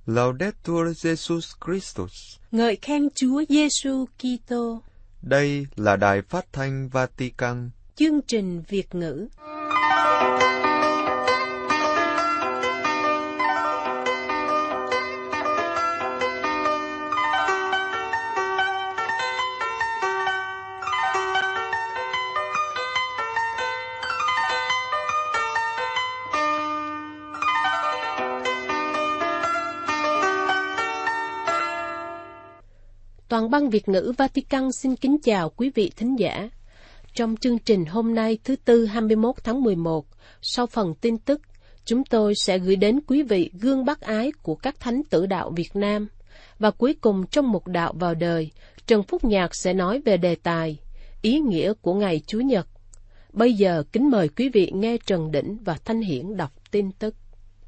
Laudetur Jesus Christus. Ngợi khen Chúa Giêsu Kitô. Đây là Đài Phát thanh Vatican. Chương trình Việt ngữ. Toàn ban Việt ngữ Vatican xin kính chào quý vị thính giả. Trong chương trình hôm nay thứ Tư 21 tháng 11, sau phần tin tức, chúng tôi sẽ gửi đến quý vị gương bác ái của các thánh tử đạo Việt Nam. Và cuối cùng trong mục đạo vào đời, Trần Phúc Nhạc sẽ nói về đề tài ý nghĩa của ngày Chủ nhật. Bây giờ kính mời quý vị nghe Trần Đỉnh và Thanh Hiển đọc tin tức.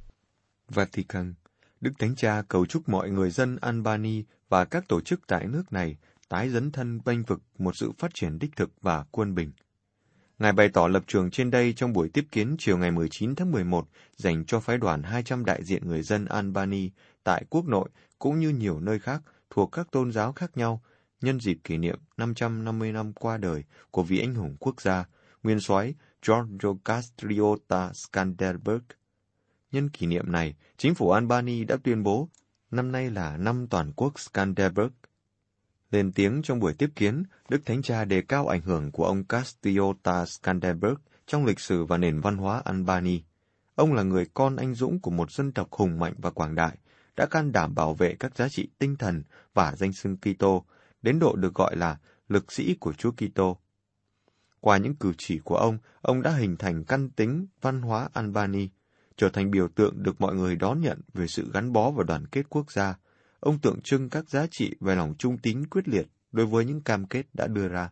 Vatican. Đức Thánh Cha cầu chúc mọi người dân Albany và các tổ chức tại nước này tái dấn thân bênh vực một sự phát triển đích thực và quân bình. Ngài bày tỏ lập trường trên đây trong buổi tiếp kiến chiều ngày 19 tháng 11 dành cho phái đoàn 200 đại diện người dân Albany tại quốc nội cũng như nhiều nơi khác thuộc các tôn giáo khác nhau nhân dịp kỷ niệm 550 năm qua đời của vị anh hùng quốc gia, nguyên soái Giorgio Castriota Skanderbeg. Nhân kỷ niệm này, chính phủ Albany đã tuyên bố năm nay là năm toàn quốc Skanderbeg. Lên tiếng trong buổi tiếp kiến, Đức Thánh Cha đề cao ảnh hưởng của ông Castriota Skanderbeg trong lịch sử và nền văn hóa Albany. Ông là người con anh dũng của một dân tộc hùng mạnh và quảng đại, đã can đảm bảo vệ các giá trị tinh thần và danh xưng Kitô, đến độ được gọi là lực sĩ của Chúa Kitô. Qua những cử chỉ của ông đã hình thành căn tính văn hóa Albany, trở thành biểu tượng được mọi người đón nhận về sự gắn bó và đoàn kết quốc gia. Ông tượng trưng các giá trị về lòng trung tín quyết liệt đối với những cam kết đã đưa ra.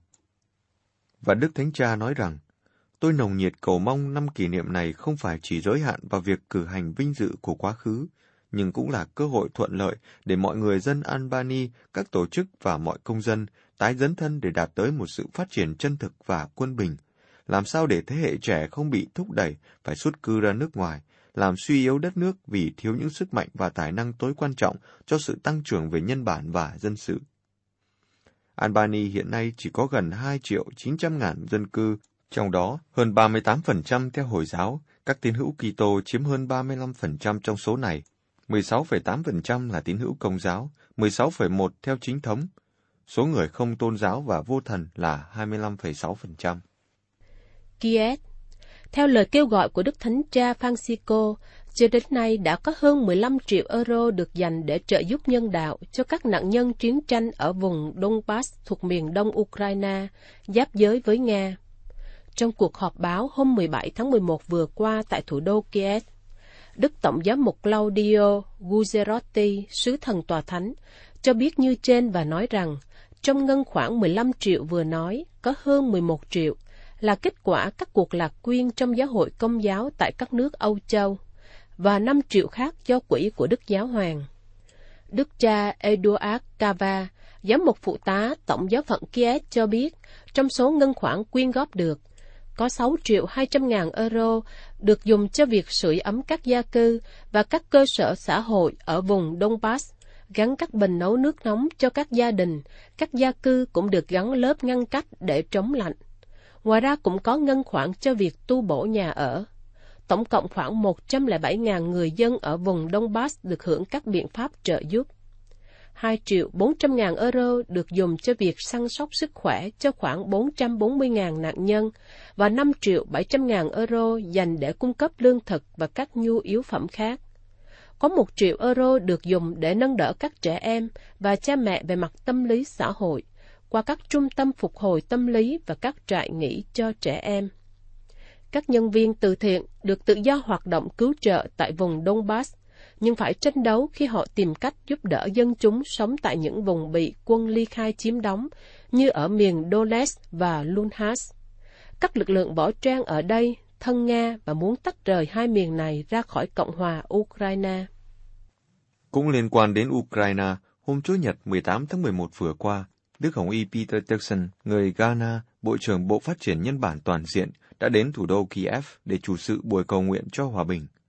Và Đức Thánh Cha nói rằng, tôi nồng nhiệt cầu mong năm kỷ niệm này không phải chỉ giới hạn vào việc cử hành vinh dự của quá khứ, nhưng cũng là cơ hội thuận lợi để mọi người dân Albany, các tổ chức và mọi công dân tái dấn thân để đạt tới một sự phát triển chân thực và quân bình. Làm sao để thế hệ trẻ không bị thúc đẩy phải xuất cư ra nước ngoài, làm suy yếu đất nước vì thiếu những sức mạnh và tài năng tối quan trọng cho sự tăng trưởng về nhân bản và dân sự. Albany hiện nay chỉ có gần 2.900.000 dân cư, trong đó hơn 38% theo Hồi giáo, các tín hữu Kitô chiếm hơn 35% trong số này, 16,8% là tín hữu Công giáo, 16,1% theo chính thống, số người không tôn giáo và vô thần là 25,6%. Kiev. Theo lời kêu gọi của Đức Thánh Cha Francisco, cho đến nay đã có hơn 15 triệu euro được dành để trợ giúp nhân đạo cho các nạn nhân chiến tranh ở vùng Donbass thuộc miền đông Ukraine, giáp giới với Nga. Trong cuộc họp báo hôm 17 tháng 11 vừa qua tại thủ đô Kiev, Đức Tổng giám mục Claudio Guzerotti, sứ thần tòa thánh, cho biết như trên và nói rằng, trong ngân khoản 15 triệu vừa nói, có hơn 11 triệu là kết quả các cuộc lạc quyên trong giáo hội Công giáo tại các nước Âu Châu, và 5 triệu khác do quỹ của Đức Giáo Hoàng. Đức cha Eduard Cava, giám mục phụ tá Tổng giáo phận Kiev cho biết, trong số ngân khoản quyên góp được, có 6.200.000 euro được dùng cho việc sưởi ấm các gia cư và các cơ sở xã hội ở vùng Donbass, gắn các bình nấu nước nóng cho các gia đình, các gia cư cũng được gắn lớp ngăn cách để chống lạnh. Ngoài ra cũng có ngân khoản cho việc tu bổ nhà ở. Tổng cộng khoảng 107.000 người dân ở vùng Donbass được hưởng các biện pháp trợ giúp. 2.400.000 euro được dùng cho việc săn sóc sức khỏe cho khoảng 440.000 nạn nhân và 5.700.000 euro dành để cung cấp lương thực và các nhu yếu phẩm khác. Có 1 triệu euro được dùng để nâng đỡ các trẻ em và cha mẹ về mặt tâm lý xã hội qua các trung tâm phục hồi tâm lý và các trại nghỉ cho trẻ em. Các nhân viên từ thiện được tự do hoạt động cứu trợ tại vùng Donbass, nhưng phải tranh đấu khi họ tìm cách giúp đỡ dân chúng sống tại những vùng bị quân ly khai chiếm đóng, như ở miền Donetsk và Luhansk. Các lực lượng võ trang ở đây thân Nga và muốn tách rời hai miền này ra khỏi Cộng hòa Ukraine. Cũng liên quan đến Ukraine, hôm Chủ nhật 18 tháng 11 vừa qua, Đức Hồng y Peter Turkson, người Ghana, Bộ trưởng Bộ Phát triển Nhân bản Toàn diện, đã đến thủ đô Kiev để chủ sự buổi cầu nguyện cho hòa bình.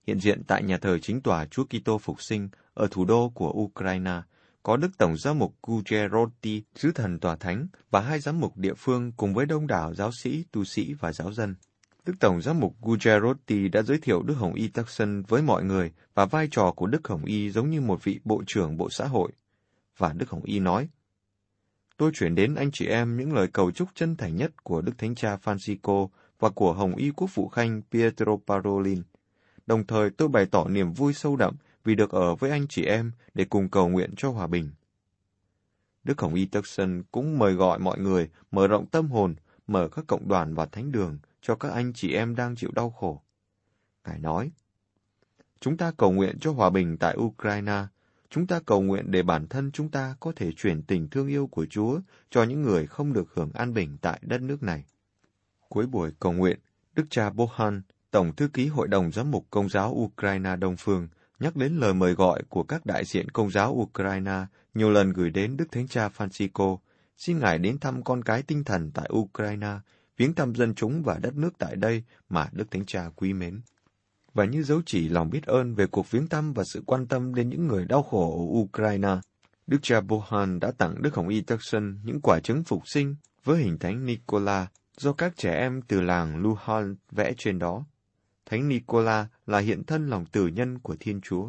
hiện diện tại nhà thờ chính tòa Chúa Kitô Phục Sinh ở thủ đô của Ukraine, có Đức Tổng giám mục Gujeroti, sứ thần tòa thánh, và 2 giám mục địa phương cùng với đông đảo giáo sĩ, tu sĩ và giáo dân. Đức Tổng giám mục Gujeroti đã giới thiệu Đức Hồng Y Turkson với mọi người và vai trò của Đức Hồng Y giống như một vị bộ trưởng Bộ Xã hội. Và Đức Hồng Y nói, tôi chuyển đến anh chị em những lời cầu chúc chân thành nhất của Đức Thánh Cha Francisco và của Hồng Y Quốc vụ Khanh Pietro Parolin. Đồng thời tôi bày tỏ niềm vui sâu đậm vì được ở với anh chị em để cùng cầu nguyện cho hòa bình. Đức Hồng Y Turkson cũng mời gọi mọi người mở rộng tâm hồn, mở các cộng đoàn và thánh đường cho các anh chị em đang chịu đau khổ. Ngài nói, chúng ta cầu nguyện cho hòa bình tại Ukraine. Chúng ta cầu nguyện để bản thân chúng ta có thể truyền tình thương yêu của Chúa cho những người không được hưởng an bình tại đất nước này. Cuối buổi cầu nguyện, Đức cha Bohan, Tổng thư ký Hội đồng Giám mục Công giáo Ukraine Đông Phương, nhắc đến lời mời gọi của các đại diện Công giáo Ukraine nhiều lần gửi đến Đức Thánh Cha Francisco, xin Ngài đến thăm con cái tinh thần tại Ukraine, viếng thăm dân chúng và đất nước tại đây mà Đức Thánh Cha quý mến. Và như dấu chỉ lòng biết ơn về cuộc viếng thăm và sự quan tâm đến những người đau khổ ở Ukraine, Đức cha Bohan đã tặng Đức Hồng Y Turkson những quả trứng phục sinh với hình thánh Nicola do các trẻ em từ làng Luhansk vẽ trên đó. Thánh Nicola là hiện thân lòng từ nhân của Thiên Chúa.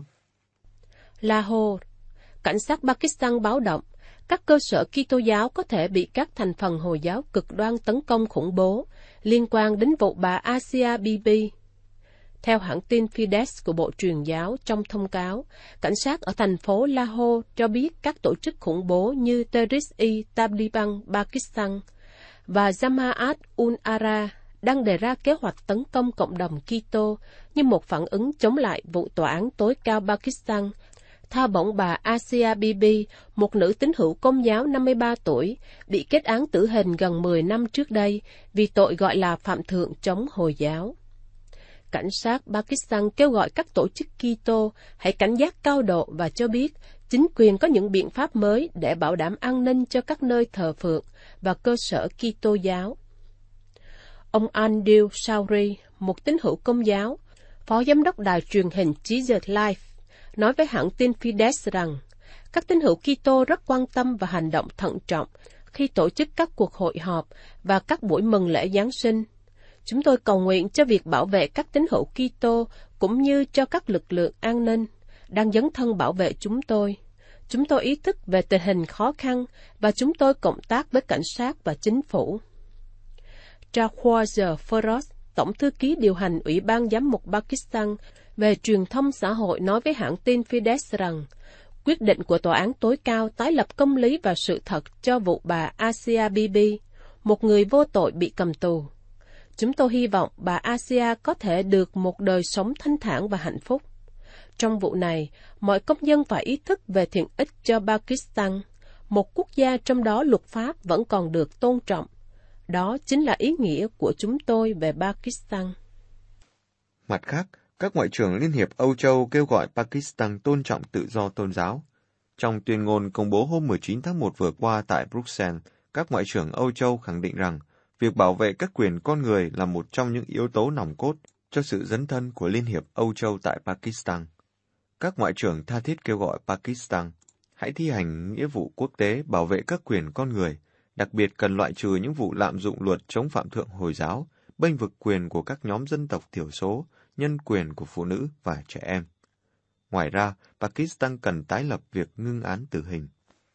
Lahore, cảnh sát Pakistan báo động, các cơ sở Kitô giáo có thể bị các thành phần Hồi giáo cực đoan tấn công khủng bố liên quan đến vụ bà Asia Bibi. Theo hãng tin Fides của Bộ Truyền giáo trong thông cáo, cảnh sát ở thành phố Lahore cho biết các tổ chức khủng bố như Tehreek-e-Taliban Pakistan và Jamaat-ul-Ahrar đang đề ra kế hoạch tấn công cộng đồng Kitô như một phản ứng chống lại vụ tòa án tối cao Pakistan tha bổng bà Asia Bibi, một nữ tín hữu Công giáo 53 tuổi, bị kết án tử hình gần 10 năm trước đây vì tội gọi là phạm thượng chống Hồi giáo. Cảnh sát Pakistan kêu gọi các tổ chức Kitô hãy cảnh giác cao độ và cho biết chính quyền có những biện pháp mới để bảo đảm an ninh cho các nơi thờ phượng và cơ sở Kitô giáo. Ông Andrew Sauri, một tín hữu Công giáo, phó giám đốc đài truyền hình Jesus Life, nói với hãng tin Fides rằng các tín hữu Kitô rất quan tâm và hành động thận trọng khi tổ chức các cuộc hội họp và các buổi mừng lễ Giáng sinh. Chúng tôi cầu nguyện cho việc bảo vệ các tín hữu Kitô cũng như cho các lực lượng an ninh đang dấn thân bảo vệ chúng tôi. Chúng tôi ý thức về tình hình khó khăn và chúng tôi cộng tác với cảnh sát và chính phủ. Jawahar Feroz, Tổng thư ký điều hành Ủy ban Giám mục Pakistan về truyền thông xã hội nói với hãng tin Fides rằng quyết định của Tòa án tối cao tái lập công lý và sự thật cho vụ bà Asia Bibi, một người vô tội bị cầm tù. Chúng tôi hy vọng bà Asia có thể được một đời sống thanh thản và hạnh phúc. Trong vụ này, mọi công dân phải ý thức về thiện ích cho Pakistan, một quốc gia trong đó luật pháp vẫn còn được tôn trọng. Đó chính là ý nghĩa của chúng tôi về Pakistan. Mặt khác, các ngoại trưởng Liên hiệp Âu Châu kêu gọi Pakistan tôn trọng tự do tôn giáo. Trong tuyên ngôn công bố hôm 19 tháng 1 vừa qua tại Bruxelles, các ngoại trưởng Âu Châu khẳng định rằng việc bảo vệ các quyền con người là một trong những yếu tố nòng cốt cho sự dấn thân của Liên hiệp Âu Châu tại Pakistan. Các ngoại trưởng tha thiết kêu gọi Pakistan hãy thi hành nghĩa vụ quốc tế bảo vệ các quyền con người, đặc biệt cần loại trừ những vụ lạm dụng luật chống phạm thượng Hồi giáo, bênh vực quyền của các nhóm dân tộc thiểu số, nhân quyền của phụ nữ và trẻ em. Ngoài ra, Pakistan cần tái lập việc ngưng án tử hình.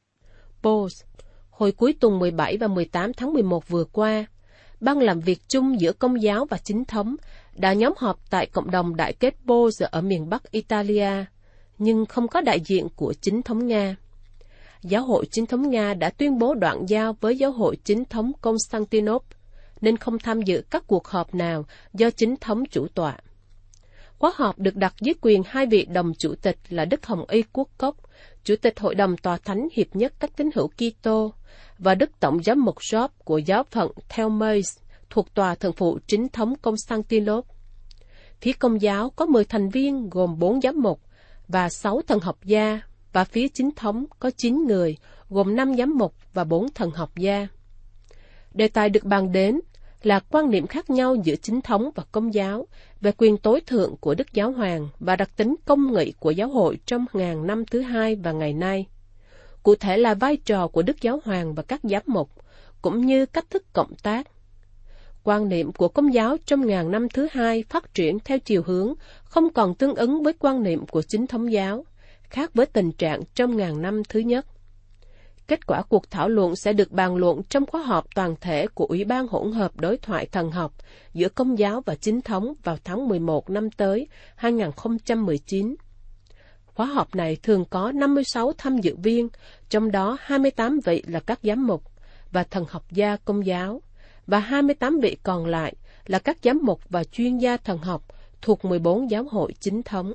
Post. Hồi cuối tuần 17 và 18 tháng 11 vừa qua, Ban làm việc chung giữa Công giáo và Chính thống đã nhóm họp tại cộng đồng đại kết Post ở miền Bắc Italia, nhưng không có đại diện của Chính thống Nga. Giáo hội Chính thống Nga đã tuyên bố đoạn giao với Giáo hội Chính thống Constantinople, nên không tham dự các cuộc họp nào do Chính thống chủ tọa. Khóa họp được đặt dưới quyền hai vị đồng chủ tịch là Đức Hồng Y Quốc Cốc, Chủ tịch Hội đồng Tòa Thánh Hiệp nhất các tín hữu Kitô, và Đức Tổng giám mục Job của giáo phận Thelmes thuộc Tòa Thượng phụ Chính thống Constantinople. Phía Công giáo có 10 thành viên gồm 4 giám mục và 6 thần học gia, và phía Chính thống có 9 người gồm 5 giám mục và 4 thần học gia. Đề tài được bàn đến là quan niệm khác nhau giữa chính thống và công giáo về quyền tối thượng của Đức Giáo Hoàng và đặc tính công nghị của giáo hội trong ngàn năm thứ hai và ngày nay. Cụ thể là vai trò của Đức Giáo Hoàng và các giám mục, cũng như cách thức cộng tác. Quan niệm của công giáo trong ngàn năm thứ hai phát triển theo chiều hướng không còn tương ứng với quan niệm của chính thống giáo, khác với tình trạng trong ngàn năm thứ nhất. Kết quả cuộc thảo luận sẽ được bàn luận trong khóa họp toàn thể của Ủy ban hỗn hợp đối thoại thần học giữa công giáo và chính thống vào tháng 11 năm tới, 2019. Khóa họp này thường có 56 tham dự viên, trong đó 28 vị là các giám mục và thần học gia công giáo, và 28 vị còn lại là các giám mục và chuyên gia thần học thuộc 14 giáo hội chính thống.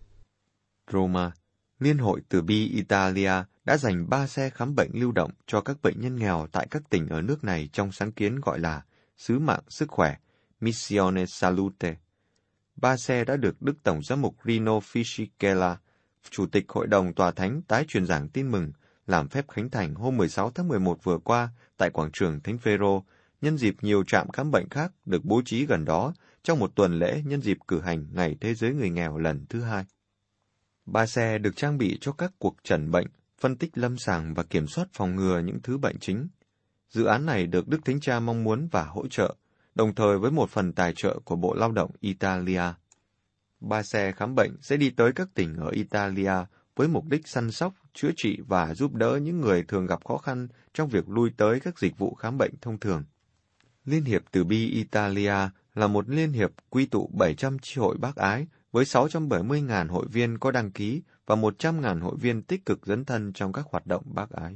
Roma, Liên hội Từ bi Italia đã dành 3 xe khám bệnh lưu động cho các bệnh nhân nghèo tại các tỉnh ở nước này trong sáng kiến gọi là Sứ mạng Sức khỏe, Missione Salute. 3 xe đã được Đức Tổng giám mục Rino Fisichella, Chủ tịch Hội đồng Tòa Thánh tái truyền giảng tin mừng, làm phép khánh thành hôm 16 tháng 11 vừa qua tại quảng trường Thánh Phêrô, nhân dịp nhiều trạm khám bệnh khác được bố trí gần đó trong một tuần lễ nhân dịp cử hành Ngày Thế giới Người nghèo lần thứ 2. 3 xe được trang bị cho các cuộc chẩn bệnh, phân tích lâm sàng và kiểm soát phòng ngừa những thứ bệnh chính. Dự án này được Đức Thánh Cha mong muốn và hỗ trợ, đồng thời với một phần tài trợ của Bộ Lao động Italia. 3 xe khám bệnh sẽ đi tới các tỉnh ở Italia với mục đích săn sóc, chữa trị và giúp đỡ những người thường gặp khó khăn trong việc lui tới các dịch vụ khám bệnh thông thường. Liên hiệp Từ bi Italia là một liên hiệp quy tụ 700 chi hội bác ái với 670.000 hội viên có đăng ký và 100.000 hội viên tích cực dấn thân trong các hoạt động bác ái.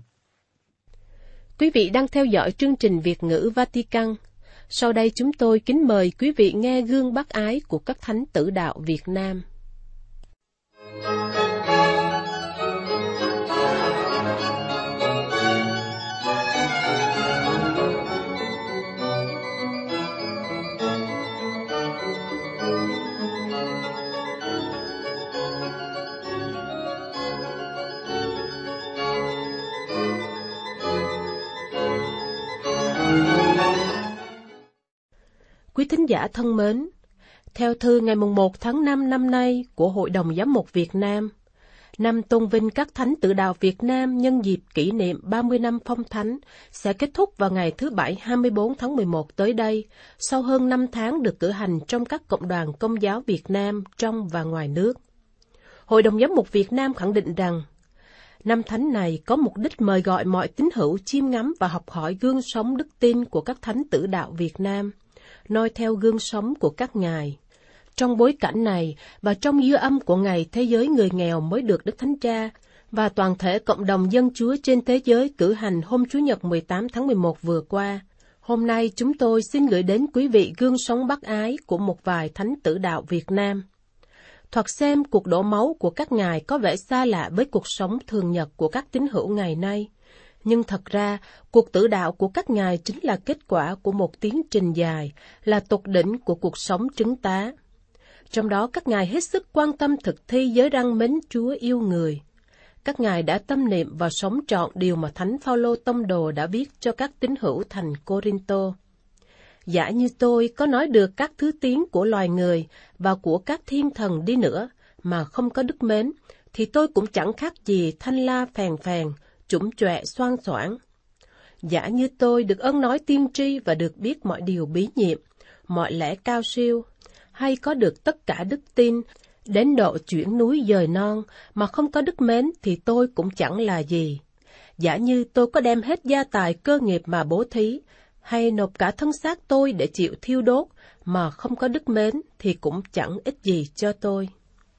Quý vị đang theo dõi chương trình Việt ngữ Vatican. Sau đây chúng tôi kính mời quý vị nghe gương bác ái của các thánh tử đạo Việt Nam. Quý thính giả thân mến, theo thư ngày 1 tháng 5 năm nay của Hội đồng Giám mục Việt Nam, năm tôn vinh các thánh tử đạo Việt Nam nhân dịp kỷ niệm 30 năm phong thánh sẽ kết thúc vào ngày thứ Bảy 24 tháng 11 tới đây, sau hơn 5 tháng được cử hành trong các cộng đoàn Công giáo Việt Nam trong và ngoài nước. Hội đồng Giám mục Việt Nam khẳng định rằng, năm thánh này có mục đích mời gọi mọi tín hữu chiêm ngắm và học hỏi gương sống đức tin của các thánh tử đạo Việt Nam, noi theo gương sống của các ngài. Trong bối cảnh này và trong dư âm của Ngày Thế giới Người nghèo mới được Đức Thánh Cha và toàn thể cộng đồng dân Chúa trên thế giới cử hành hôm Chủ nhật 18 tháng 11 vừa qua, hôm nay chúng tôi xin gửi đến quý vị gương sống bác ái của một vài thánh tử đạo Việt Nam. Thoạt xem cuộc đổ máu của các ngài có vẻ xa lạ với cuộc sống thường nhật của các tín hữu ngày nay. Nhưng thật ra, cuộc tử đạo của các ngài chính là kết quả của một tiến trình dài, là tột đỉnh của cuộc sống trứng tá. Trong đó các ngài hết sức quan tâm thực thi giới răn mến Chúa yêu người. Các ngài đã tâm niệm và sống trọn điều mà Thánh Phaolô Tông Đồ đã viết cho các tín hữu thành Cô-rinh-tô. Giả như tôi có nói được các thứ tiếng của loài người và của các thiên thần đi nữa mà không có đức mến, thì tôi cũng chẳng khác gì thanh la phèn phèn, chủng chọe xoan xoảng. Giả như tôi được ơn nói tiên tri và được biết mọi điều bí nhiệm, mọi lẽ cao siêu, hay có được tất cả đức tin, đến độ chuyển núi dời non, mà không có đức mến thì tôi cũng chẳng là gì. Giả như tôi có đem hết gia tài cơ nghiệp mà bố thí, hay nộp cả thân xác tôi để chịu thiêu đốt, mà không có đức mến thì cũng chẳng ích gì cho tôi.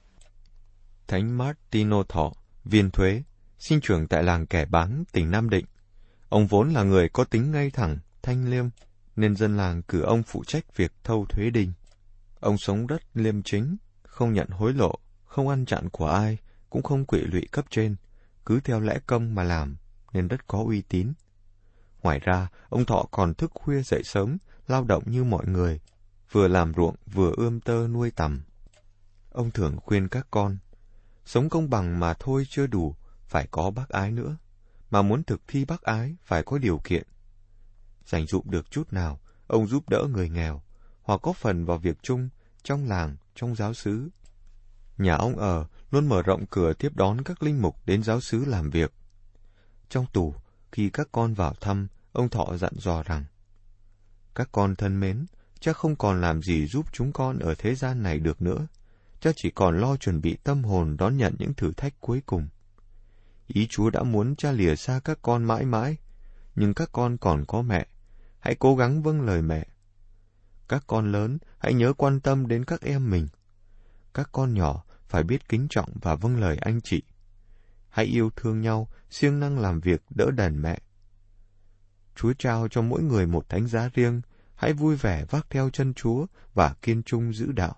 Thánh Martino Thọ, viên thuế, sinh trưởng tại làng Kẻ Báng, tỉnh Nam Định. Ông vốn là người có tính ngay thẳng, thanh liêm, nên dân làng cử ông phụ trách việc thâu thuế đinh. Ông sống rất liêm chính, không nhận hối lộ, không ăn chặn của ai, cũng không quỵ lụy cấp trên, cứ theo lẽ công mà làm, nên rất có uy tín. Ngoài ra, ông Thọ còn thức khuya dậy sớm, lao động như mọi người, vừa làm ruộng vừa ươm tơ nuôi tằm. Ông thường khuyên các con, sống công bằng mà thôi chưa đủ, phải có bác ái nữa, mà muốn thực thi bác ái phải có điều kiện. Dành dụm được chút nào, ông giúp đỡ người nghèo, hoặc góp phần vào việc chung trong làng, trong giáo xứ. Nhà ông luôn mở rộng cửa tiếp đón các linh mục đến giáo xứ làm việc. Trong tù, khi các con vào thăm, ông Thọ dặn dò rằng: các con thân mến, cha không còn làm gì giúp chúng con ở thế gian này được nữa. Cha chỉ còn lo chuẩn bị tâm hồn đón nhận những thử thách cuối cùng. Ý Chúa đã muốn cha lìa xa các con mãi mãi, nhưng các con còn có mẹ. Hãy cố gắng vâng lời mẹ. Các con lớn, hãy nhớ quan tâm đến các em mình. Các con nhỏ phải biết kính trọng và vâng lời anh chị. Hãy yêu thương nhau, siêng năng làm việc đỡ đần mẹ. Chúa trao cho mỗi người một thánh giá riêng, hãy vui vẻ vác theo chân Chúa và kiên trung giữ đạo.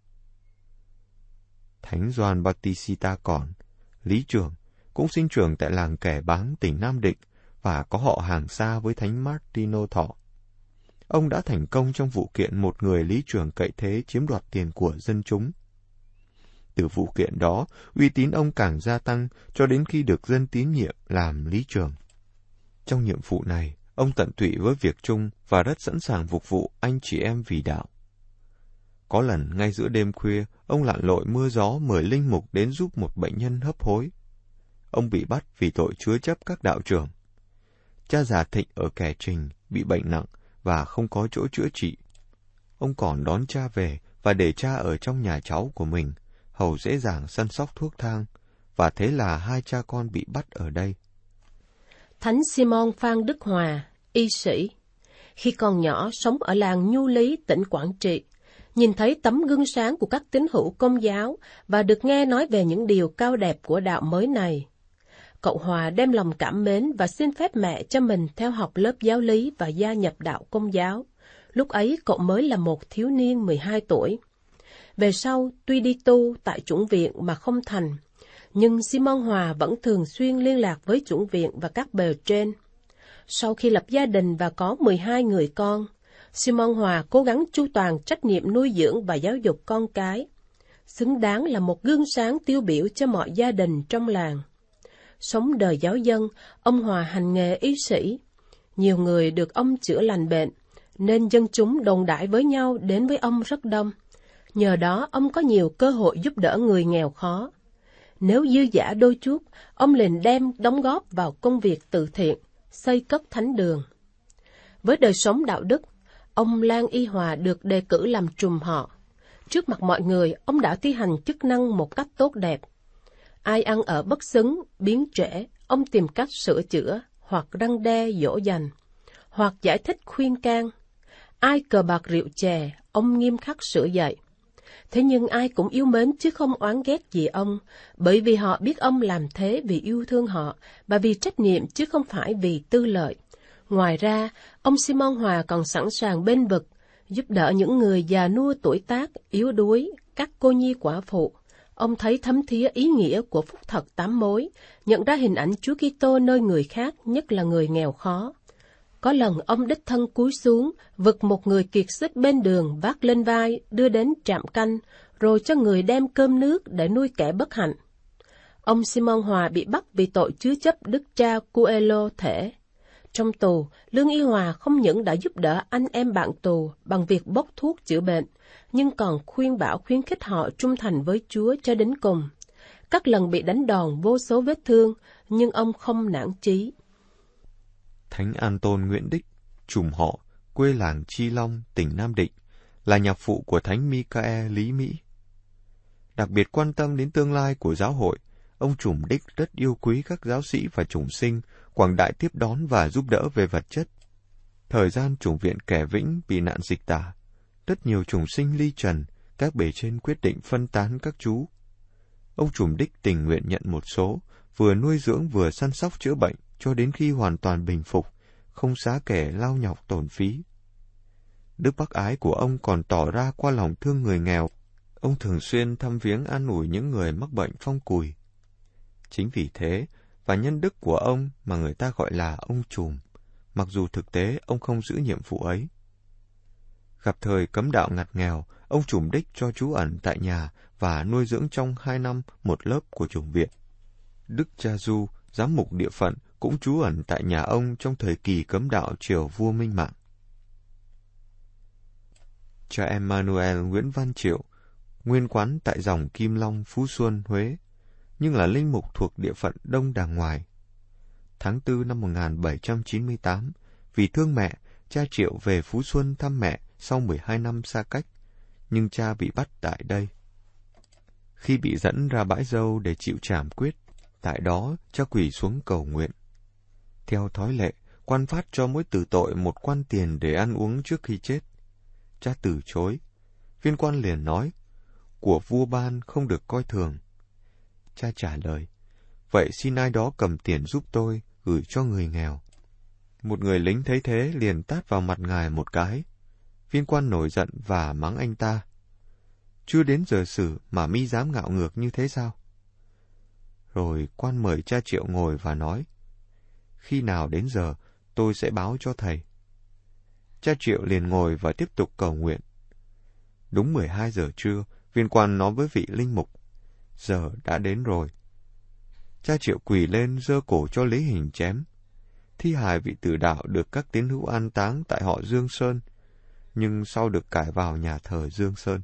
Thánh Gioan Bautista Còn, lý trưởng, cũng sinh trưởng tại làng Kẻ Báng, tỉnh Nam Định, và có họ hàng xa với Thánh Martino Thọ. Ông đã thành công trong vụ kiện một người lý trưởng cậy thế chiếm đoạt tiền của dân chúng. Từ vụ kiện đó, uy tín ông càng gia tăng cho đến khi được dân tín nhiệm làm lý trưởng. Trong nhiệm vụ này, ông tận tụy với việc chung và rất sẵn sàng phục vụ anh chị em vì đạo. Có lần ngay giữa đêm khuya, ông lặn lội mưa gió mời linh mục đến giúp một bệnh nhân hấp hối. Ông bị bắt vì tội chứa chấp các đạo trưởng. Cha già Thịnh ở Kẻ Trình bị bệnh nặng và không có chỗ chữa trị. Ông còn đón cha về và để cha ở trong nhà cháu của mình, hầu dễ dàng săn sóc thuốc thang, và thế là hai cha con bị bắt ở đây. Thánh Simon Phan Đức Hòa, y sĩ, khi còn nhỏ sống ở làng Nhu Lý, tỉnh Quảng Trị, nhìn thấy tấm gương sáng của các tín hữu Công giáo và được nghe nói về những điều cao đẹp của đạo mới này. Cậu Hòa đem lòng cảm mến và xin phép mẹ cho mình theo học lớp giáo lý và gia nhập đạo Công giáo. Lúc ấy cậu mới là một thiếu niên 12 tuổi. Về sau, tuy đi tu tại chủng viện mà không thành, nhưng Simon Hòa vẫn thường xuyên liên lạc với chủng viện và các bề trên. Sau khi lập gia đình và có 12 người con, Simon Hòa cố gắng chu toàn trách nhiệm nuôi dưỡng và giáo dục con cái, xứng đáng là một gương sáng tiêu biểu cho mọi gia đình trong làng. Sống đời giáo dân, ông Hòa hành nghề y sĩ. Nhiều người được ông chữa lành bệnh, nên dân chúng đồn đãi với nhau đến với ông rất đông. Nhờ đó ông có nhiều cơ hội giúp đỡ người nghèo khó. Nếu dư dả đôi chút, ông liền đem đóng góp vào công việc từ thiện, xây cất thánh đường. Với đời sống đạo đức, ông Lan Y Hòa được đề cử làm trùm họ. Trước mặt mọi người, ông đã thi hành chức năng một cách tốt đẹp. Ai ăn ở bất xứng, biến trễ, ông tìm cách sửa chữa, hoặc răn đe dỗ dành, hoặc giải thích khuyên can. Ai cờ bạc rượu chè, ông nghiêm khắc sửa dạy. Thế nhưng ai cũng yêu mến chứ không oán ghét gì ông, bởi vì họ biết ông làm thế vì yêu thương họ, và vì trách nhiệm chứ không phải vì tư lợi. Ngoài ra, ông Simon Hòa còn sẵn sàng bênh vực, giúp đỡ những người già nua tuổi tác, yếu đuối, các cô nhi quả phụ. Ông thấy thấm thía ý nghĩa của phúc thật 8 mối, nhận ra hình ảnh Chúa Kitô nơi người khác, nhất là người nghèo khó. Có lần ông đích thân cúi xuống, vực một người kiệt sức bên đường vác lên vai, đưa đến trạm canh, rồi cho người đem cơm nước để nuôi kẻ bất hạnh. Ông Simon Hòa bị bắt vì tội chứa chấp đức cha Coelho thể. Trong tù, Lương Y Hòa không những đã giúp đỡ anh em bạn tù bằng việc bốc thuốc chữa bệnh, nhưng còn khuyên bảo khuyến khích họ trung thành với Chúa cho đến cùng. Các lần bị đánh đòn vô số vết thương, nhưng ông không nản chí. Thánh An-tôn Nguyễn Đích, trùm họ, quê làng Chi Long, tỉnh Nam Định, là nhạc phụ của Thánh Mi-ca-e Lý Mỹ. Đặc biệt quan tâm đến tương lai của giáo hội, ông trùm Đích rất yêu quý các giáo sĩ và chủng sinh, quảng đại tiếp đón và giúp đỡ về vật chất. Thời gian chủng viện Kẻ Vĩnh bị nạn dịch tả, rất nhiều chủng sinh ly trần, các bề trên quyết định phân tán các chú. Ông trùm Đích tình nguyện nhận một số, vừa nuôi dưỡng vừa săn sóc chữa bệnh cho đến khi hoàn toàn bình phục, không xá kẻ lao nhọc tổn phí. Đức bác ái của ông còn tỏ ra qua lòng thương người nghèo. Ông thường xuyên thăm viếng an ủi những người mắc bệnh phong cùi. Chính vì thế, và nhân đức của ông mà người ta gọi là ông trùm, mặc dù thực tế ông không giữ nhiệm vụ ấy. Gặp thời cấm đạo ngặt nghèo, ông trùm Đích cho trú ẩn tại nhà và nuôi dưỡng trong 2 năm một lớp của chủng viện. Đức Cha Du, giám mục địa phận, cũng trú ẩn tại nhà ông trong thời kỳ cấm đạo triều vua Minh Mạng. Cha Emmanuel Nguyễn Văn Triệu, nguyên quán tại dòng Kim Long, Phú Xuân, Huế, nhưng là linh mục thuộc địa phận Đông Đàng Ngoài. Tháng 4 năm 1798, vì thương mẹ, cha Triệu về Phú Xuân thăm mẹ sau 12 năm xa cách, nhưng cha bị bắt tại đây. Khi bị dẫn ra bãi dâu để chịu trảm quyết, tại đó cha quỳ xuống cầu nguyện. Theo thói lệ, quan phát cho mỗi tử tội một quan tiền để ăn uống trước khi chết. Cha từ chối. Viên quan liền nói, của vua ban không được coi thường. Cha trả lời, vậy xin ai đó cầm tiền giúp tôi, gửi cho người nghèo. Một người lính thấy thế liền tát vào mặt ngài một cái. Viên quan nổi giận và mắng anh ta. Chưa đến giờ xử mà mi dám ngạo ngược như thế sao? Rồi quan mời cha Triệu ngồi và nói, khi nào đến giờ tôi sẽ báo cho thầy. Cha Triệu liền ngồi và tiếp tục cầu nguyện. Đúng 12 giờ trưa, viên quan nói với vị linh mục, giờ đã đến rồi. Cha Triệu quỳ lên giơ cổ cho lấy hình chém. Thi hài vị tử đạo được các tín hữu an táng tại họ Dương Sơn, nhưng sau được cải vào nhà thờ Dương Sơn.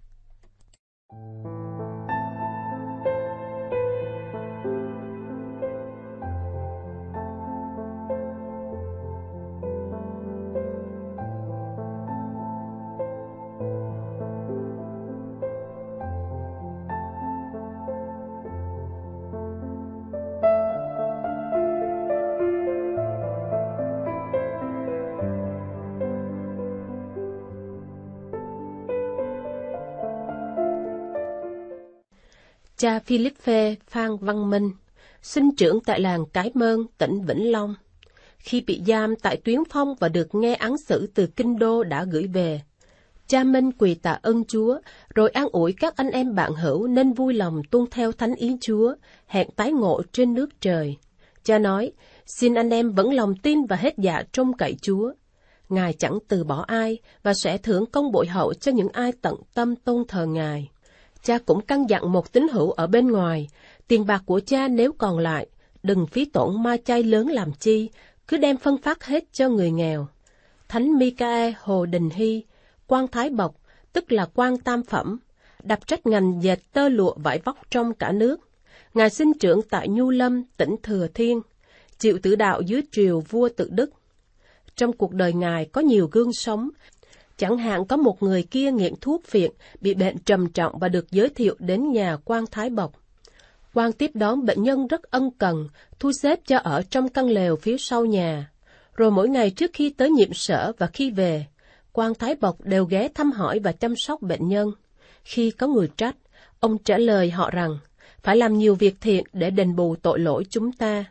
Cha Philippe Phan Văn Minh, sinh trưởng tại làng Cái Mơn, tỉnh Vĩnh Long. Khi bị giam tại Tuyến Phong và được nghe án xử từ Kinh Đô đã gửi về, cha Minh quỳ tạ ơn Chúa, rồi an ủi các anh em bạn hữu nên vui lòng tuân theo thánh ý Chúa, hẹn tái ngộ trên nước trời. Cha nói, xin anh em vẫn lòng tin và hết dạ trông cậy Chúa. Ngài chẳng từ bỏ ai và sẽ thưởng công bội hậu cho những ai tận tâm tôn thờ Ngài. Cha cũng căn dặn một tín hữu ở bên ngoài, tiền bạc của cha nếu còn lại, đừng phí tổn ma chay lớn làm chi, cứ đem phân phát hết cho người nghèo. Thánh Micae Hồ Đình Hy, quan Thái Bộc, tức là quan tam phẩm, đạp trách ngành dệt tơ lụa vải vóc trong cả nước. Ngài sinh trưởng tại Nhu Lâm, tỉnh Thừa Thiên, chịu tử đạo dưới triều vua Tự Đức. Trong cuộc đời Ngài có nhiều gương sống. Chẳng hạn có một người kia nghiện thuốc phiện, bị bệnh trầm trọng và được giới thiệu đến nhà quan Thái Bộc. Quan tiếp đón bệnh nhân rất ân cần, thu xếp cho ở trong căn lều phía sau nhà. Rồi mỗi ngày trước khi tới nhiệm sở và khi về, quan Thái Bộc đều ghé thăm hỏi và chăm sóc bệnh nhân. Khi có người trách, ông trả lời họ rằng, phải làm nhiều việc thiện để đền bù tội lỗi chúng ta.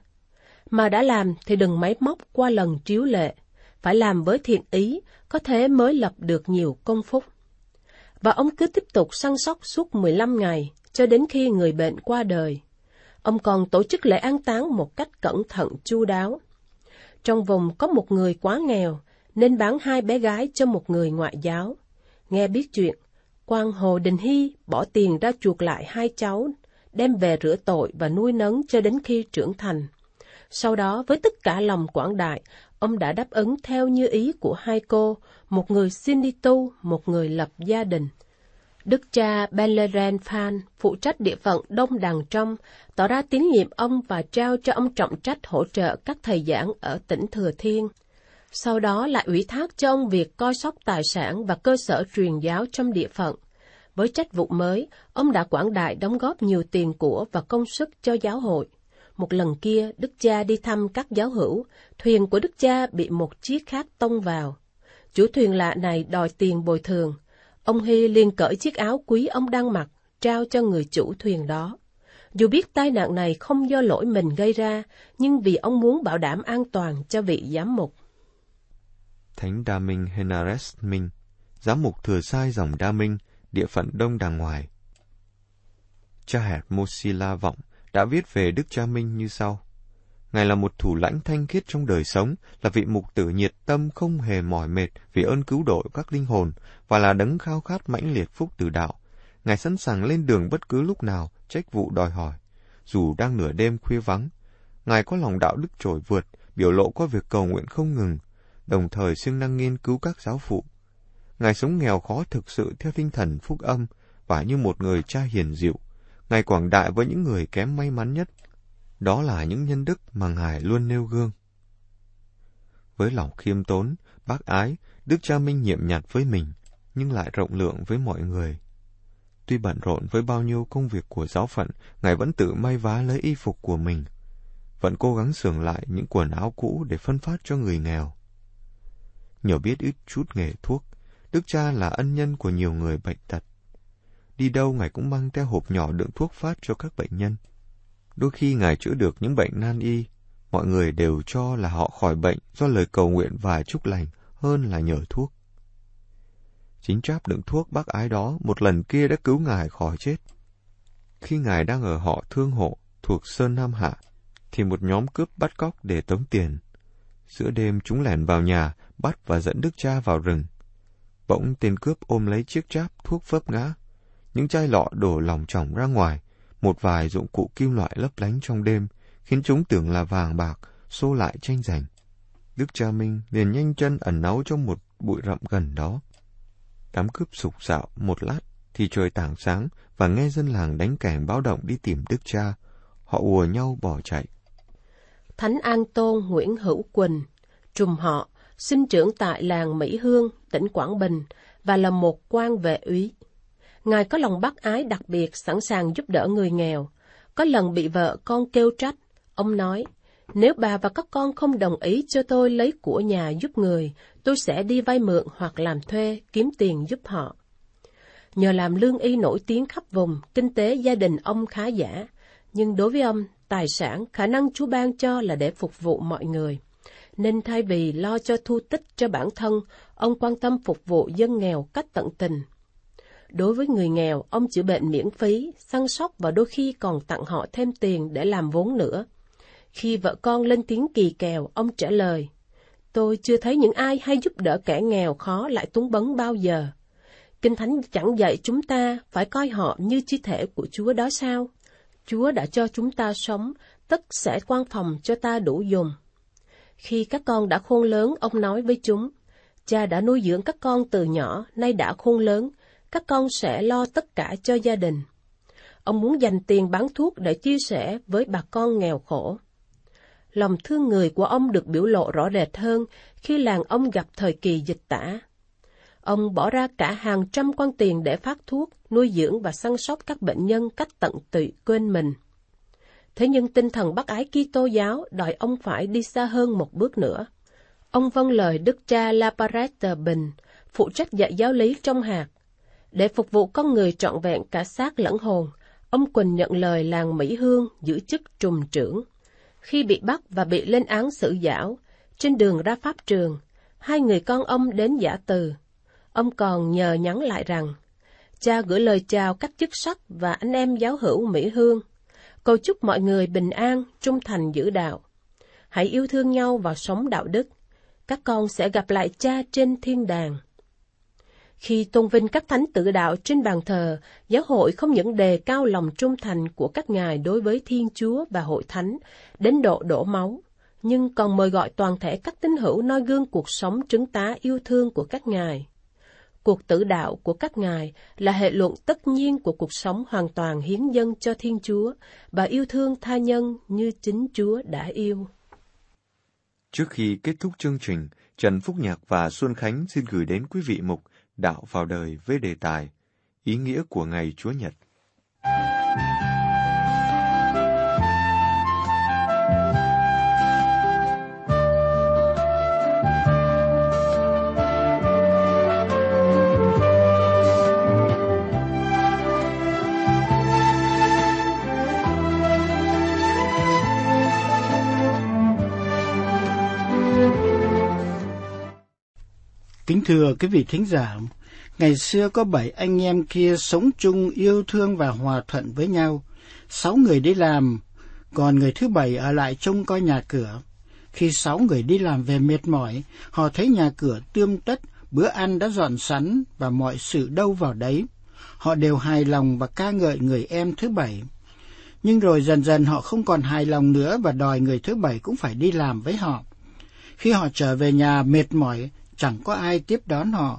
Mà đã làm thì đừng máy móc qua lần chiếu lệ, phải làm với thiện ý, có thế mới lập được nhiều công phúc. Và ông cứ tiếp tục săn sóc suốt 15 ngày, cho đến khi người bệnh qua đời. Ông còn tổ chức lễ an táng một cách cẩn thận chu đáo. Trong vùng có một người quá nghèo, nên bán 2 bé gái cho một người ngoại giáo. Nghe biết chuyện, quan Hồ Đình Hy bỏ tiền ra chuộc lại 2 cháu, đem về rửa tội và nuôi nấng cho đến khi trưởng thành. Sau đó, với tất cả lòng quảng đại, ông đã đáp ứng theo như ý của 2 cô, một người xin đi tu, một người lập gia đình. Đức cha Beleren Phan, phụ trách địa phận Đông Đàng Trong, tỏ ra tín nhiệm ông và trao cho ông trọng trách hỗ trợ các thầy giảng ở tỉnh Thừa Thiên. Sau đó lại ủy thác cho ông việc coi sóc tài sản và cơ sở truyền giáo trong địa phận. Với trách vụ mới, ông đã quảng đại đóng góp nhiều tiền của và công sức cho giáo hội. Một lần kia, Đức cha đi thăm các giáo hữu, thuyền của Đức cha bị một chiếc khác tông vào. Chủ thuyền lạ này đòi tiền bồi thường. Ông Hy liền cởi chiếc áo quý ông đang mặc, trao cho người chủ thuyền đó. Dù biết tai nạn này không do lỗi mình gây ra, nhưng vì ông muốn bảo đảm an toàn cho vị giám mục. Thánh Đa Minh Henares Minh, giám mục thừa sai dòng Đa Minh, địa phận Đông Đàng Ngoài. Cha Hermosilla Vọng đã viết về Đức Cha Minh như sau. Ngài là một thủ lãnh thanh khiết trong đời sống, là vị mục tử nhiệt tâm không hề mỏi mệt vì ơn cứu độ các linh hồn, và là đấng khao khát mãnh liệt phúc từ đạo. Ngài sẵn sàng lên đường bất cứ lúc nào, trách vụ đòi hỏi. Dù đang nửa đêm khuya vắng, Ngài có lòng đạo đức trội vượt, biểu lộ qua việc cầu nguyện không ngừng, đồng thời siêng năng nghiên cứu các giáo phụ. Ngài sống nghèo khó thực sự theo tinh thần phúc âm và như một người cha hiền dịu. Ngài quảng đại với những người kém may mắn nhất. Đó là những nhân đức mà Ngài luôn nêu gương. Với lòng khiêm tốn, bác ái, Đức Cha Minh nhiệm nhặt với mình, nhưng lại rộng lượng với mọi người. Tuy bận rộn với bao nhiêu công việc của giáo phận, Ngài vẫn tự may vá lấy y phục của mình, vẫn cố gắng xưởng lại những quần áo cũ để phân phát cho người nghèo. Nhờ biết ít chút nghề thuốc, Đức Cha là ân nhân của nhiều người bệnh tật. Đi đâu Ngài cũng mang theo hộp nhỏ đựng thuốc phát cho các bệnh nhân. Đôi khi Ngài chữa được những bệnh nan y, mọi người đều cho là họ khỏi bệnh do lời cầu nguyện và chúc lành hơn là nhờ thuốc. Chính cháp đựng thuốc bác ái đó một lần kia đã cứu Ngài khỏi chết. Khi Ngài đang ở họ Thương Hộ thuộc Sơn Nam Hạ, thì một nhóm cướp bắt cóc để tống tiền. Giữa đêm chúng lẻn vào nhà, bắt và dẫn Đức Cha vào rừng. Bỗng tên cướp ôm lấy chiếc cháp thuốc vấp ngã. Những chai lọ đổ lỏng chỏng ra ngoài, một vài dụng cụ kim loại lấp lánh trong đêm, khiến chúng tưởng là vàng bạc, xô lại tranh giành. Đức Cha Minh liền nhanh chân ẩn náu trong một bụi rậm gần đó. Đám cướp sục sạo một lát, thì trời tảng sáng và nghe dân làng đánh kèn báo động đi tìm Đức Cha. Họ ùa nhau bỏ chạy. Thánh An Tôn Nguyễn Hữu Quỳnh, trùm họ, sinh trưởng tại làng Mỹ Hương, tỉnh Quảng Bình và là một quan vệ úy. Ngài có lòng bác ái đặc biệt, sẵn sàng giúp đỡ người nghèo. Có lần bị vợ con kêu trách, ông nói, nếu bà và các con không đồng ý cho tôi lấy của nhà giúp người, tôi sẽ đi vay mượn hoặc làm thuê, kiếm tiền giúp họ. Nhờ làm lương y nổi tiếng khắp vùng, kinh tế gia đình ông khá giả, nhưng đối với ông, tài sản, khả năng Chúa ban cho là để phục vụ mọi người. Nên thay vì lo cho thu tích cho bản thân, ông quan tâm phục vụ dân nghèo cách tận tình. Đối với người nghèo, ông chữa bệnh miễn phí, săn sóc và đôi khi còn tặng họ thêm tiền để làm vốn nữa. Khi vợ con lên tiếng kỳ kèo, ông trả lời, tôi chưa thấy những ai hay giúp đỡ kẻ nghèo khó lại túng bấn bao giờ. Kinh Thánh chẳng dạy chúng ta phải coi họ như chi thể của Chúa đó sao? Chúa đã cho chúng ta sống, tất sẽ quan phòng cho ta đủ dùng. Khi các con đã khôn lớn, ông nói với chúng, cha đã nuôi dưỡng các con từ nhỏ, nay đã khôn lớn, các con sẽ lo tất cả cho gia đình. Ông muốn dành tiền bán thuốc để chia sẻ với bà con nghèo khổ. Lòng thương người của ông được biểu lộ rõ rệt hơn khi làng ông gặp thời kỳ dịch tả. Ông bỏ ra cả hàng trăm quan tiền để phát thuốc, nuôi dưỡng và săn sóc các bệnh nhân cách tận tụy quên mình. Thế nhưng tinh thần bác ái Kitô giáo đòi ông phải đi xa hơn một bước nữa. Ông vâng lời Đức cha La Parette Bình, phụ trách dạy giáo lý trong hạt. Để phục vụ con người trọn vẹn cả xác lẫn hồn, ông Quỳnh nhận lời làng Mỹ Hương giữ chức trùm trưởng. Khi bị bắt và bị lên án xử giảo, trên đường ra pháp trường, hai người con ông đến giã từ. Ông còn nhờ nhắn lại rằng, cha gửi lời chào các chức sắc và anh em giáo hữu Mỹ Hương, cầu chúc mọi người bình an, trung thành giữ đạo. Hãy yêu thương nhau và sống đạo đức. Các con sẽ gặp lại cha trên thiên đàng. Khi tôn vinh các thánh tự đạo trên bàn thờ, giáo hội không những đề cao lòng trung thành của các ngài đối với Thiên Chúa và hội thánh đến độ đổ máu, nhưng còn mời gọi toàn thể các tín hữu noi gương cuộc sống trứng tá yêu thương của các ngài. Cuộc tự đạo của các ngài là hệ luận tất nhiên của cuộc sống hoàn toàn hiến dâng cho Thiên Chúa và yêu thương tha nhân như chính Chúa đã yêu. Trước khi kết thúc chương trình, Trần Phúc Nhạc và Xuân Khánh xin gửi đến quý vị mục Đạo vào đời với đề tài Ý nghĩa của Ngày Chúa Nhật. Kính thưa quý vị thính giả, ngày xưa có 7 anh em kia sống chung yêu thương và hòa thuận với nhau. 6 người đi làm, còn người thứ 7 ở lại trông coi nhà cửa. Khi 6 người đi làm về mệt mỏi, họ thấy nhà cửa tươm tất, bữa ăn đã dọn sẵn và mọi sự đâu vào đấy. Họ đều hài lòng và ca ngợi người em thứ 7. Nhưng rồi dần dần họ không còn hài lòng nữa và đòi người thứ 7 cũng phải đi làm với họ. Khi họ trở về nhà mệt mỏi, chẳng có ai tiếp đón họ,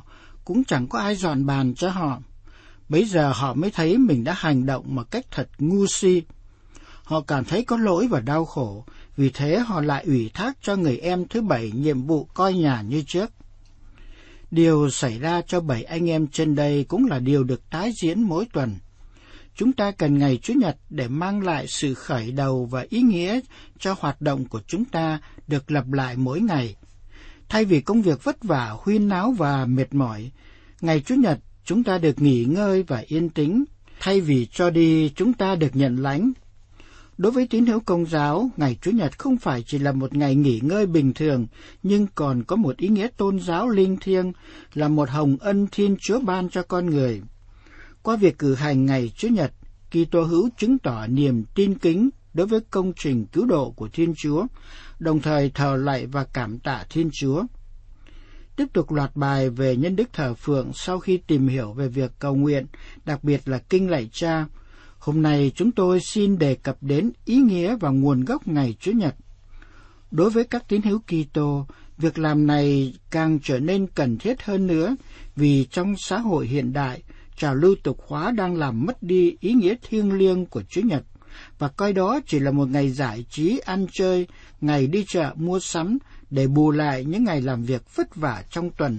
cũng chẳng có ai dọn bàn cho họ. Bấy giờ họ mới thấy mình đã hành động một cách thật ngu si. Họ cảm thấy có lỗi và đau khổ, vì thế họ lại ủy thác cho người em thứ 7 nhiệm vụ coi nhà như trước. Điều xảy ra cho 7 anh em trên đây cũng là điều được tái diễn mỗi tuần. Chúng ta cần ngày Chủ nhật để mang lại sự khởi đầu và ý nghĩa cho hoạt động của chúng ta được lặp lại mỗi ngày. Thay vì công việc vất vả, huyên náo và mệt mỏi, ngày Chủ nhật chúng ta được nghỉ ngơi và yên tĩnh. Thay vì cho đi, chúng ta được nhận lãnh. Đối với tín hữu Công giáo, ngày Chủ nhật không phải chỉ là một ngày nghỉ ngơi bình thường, nhưng còn có một ý nghĩa tôn giáo linh thiêng, là một hồng ân Thiên Chúa ban cho con người. Qua việc cử hành ngày Chủ nhật, Kitô hữu chứng tỏ niềm tin kính đối với công trình cứu độ của Thiên Chúa, đồng thời thờ lạy và cảm tạ Thiên Chúa. Tiếp tục loạt bài về nhân đức thờ phượng sau khi tìm hiểu về việc cầu nguyện, đặc biệt là kinh lạy Cha. Hôm nay chúng tôi xin đề cập đến ý nghĩa và nguồn gốc ngày Chủ nhật. Đối với các tín hữu Kitô, việc làm này càng trở nên cần thiết hơn nữa, vì trong xã hội hiện đại, trào lưu tục hóa đang làm mất đi ý nghĩa thiêng liêng của Chủ nhật, và coi đó chỉ là một ngày giải trí, ăn chơi, ngày đi chợ mua sắm để bù lại những ngày làm việc vất vả trong tuần.